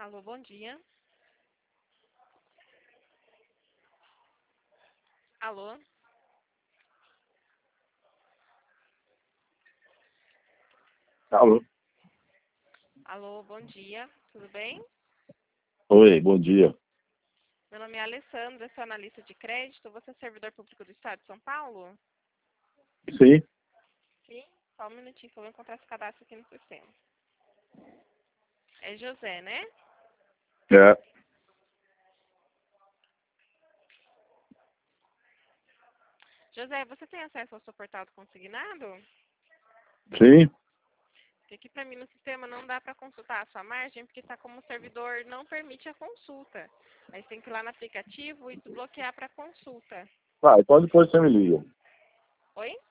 Alô, bom dia. Alô? Alô? Alô, bom dia. Tudo bem? Oi, bom dia. Meu nome é Alessandra, sou analista de crédito. Você é servidor público do Estado de São Paulo? Sim, Sim. Só um minutinho que eu vou encontrar esse cadastro aqui no sistema. É José, né? é, José, você tem acesso ao seu portal do consignado? sim. Porque aqui para mim no sistema não dá para consultar a sua margem, porque está como o servidor não permite a consulta. Aí você tem que ir lá no aplicativo e desbloquear para consulta. Então depois você me liga. Oi?